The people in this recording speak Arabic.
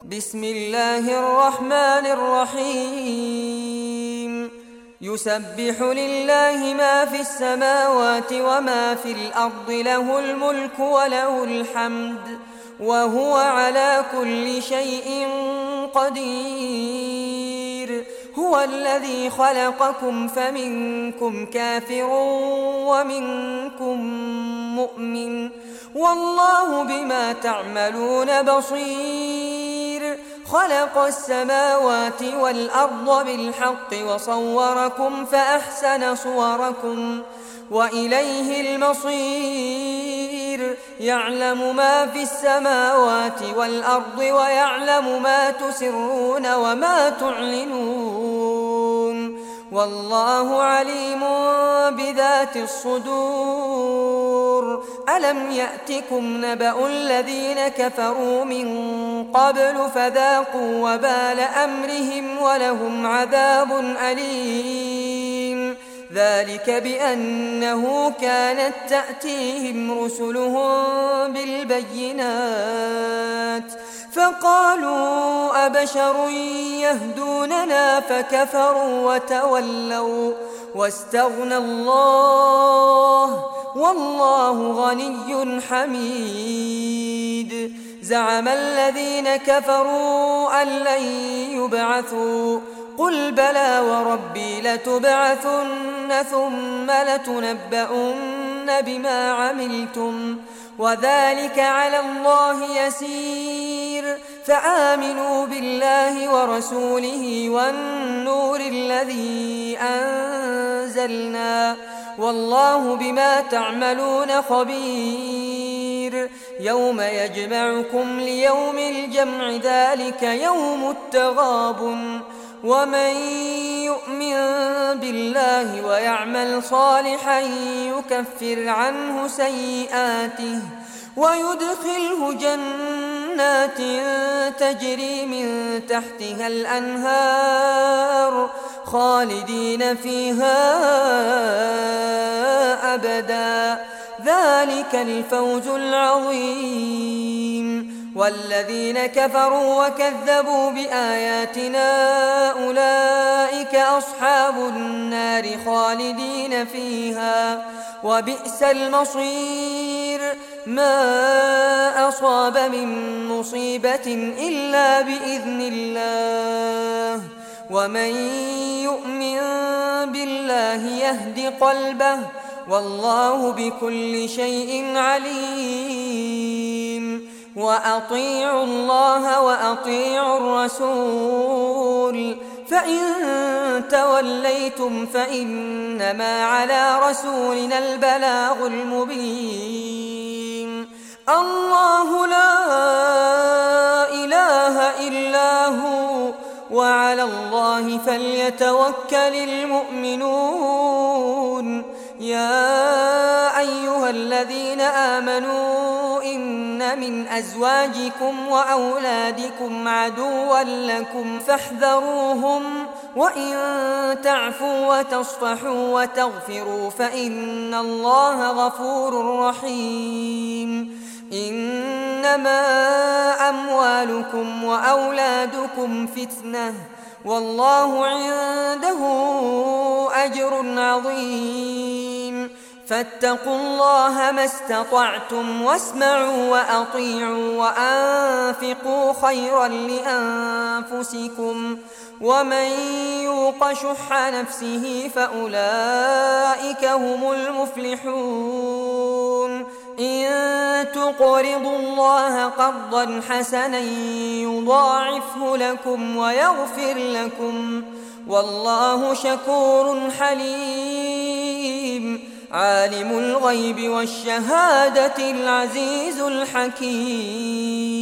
بسم الله الرحمن الرحيم يسبح لله ما في السماوات وما في الأرض له الملك وله الحمد وهو على كل شيء قدير هو الذي خلقكم فمنكم كافر ومنكم مؤمن والله بما تعملون بصير خلق السماوات والأرض بالحق وصوركم فأحسن صوركم وإليه المصير يعلم ما في السماوات والأرض ويعلم ما تسرون وما تعلنون والله عليم بذات الصدور ألم يأتكم نبأ الذين كفروا من قبل فذاقوا وبال أمرهم ولهم عذاب أليم ذلك بأنه كانت تأتيهم رسلهم بالبينات فقالوا أبشر يهدوننا فكفروا وتولوا واستغنى الله والله غني حميد زعم الذين كفروا أن لن يبعثوا قل بلى وربي لتبعثن ثم لتنبؤن بما عملتم وذلك على الله يسير فآمنوا بالله ورسوله والنور الذي أنزلنا والله بما تعملون خبير يوم يجمعكم ليوم الجمع ذلك يوم التغابن ومن يؤمن بالله ويعمل صالحا يكفر عنه سيئاته ويدخله جنات تجري من تحتها الأنهار خالدين فيها أبدا ذلك الفوز العظيم والذين كفروا وكذبوا بآياتنا أولئك أصحاب النار خالدين فيها وبئس المصير ما أصاب من مصيبة إلا بإذن الله ومن يؤمن بالله يهد قلبه والله بكل شيء عليم وأطيعوا الله وأطيعوا الرسول فإن توليتم فإنما على رسولنا البلاغ المبين الله لا إله إلا هو وعلى الله فليتوكل المؤمنون يا أيها الذين آمنوا إن من أزواجكم وأولادكم عدوا لكم فاحذروهم وإن تعفوا وتصفحوا وتغفروا فإن الله غفور رحيم إنما أموالكم وأولادكم فتنة والله عنده أجر عظيم فاتقوا الله ما استطعتم واسمعوا وأطيعوا وأنفقوا خيرا لأنفسكم ومن يوق شح نفسه فأولئك هم المفلحون إن تقرضوا الله قرضا حسنا يضاعفه لكم ويغفر لكم والله شكور حليم عالم الغيب والشهادة العزيز الحكيم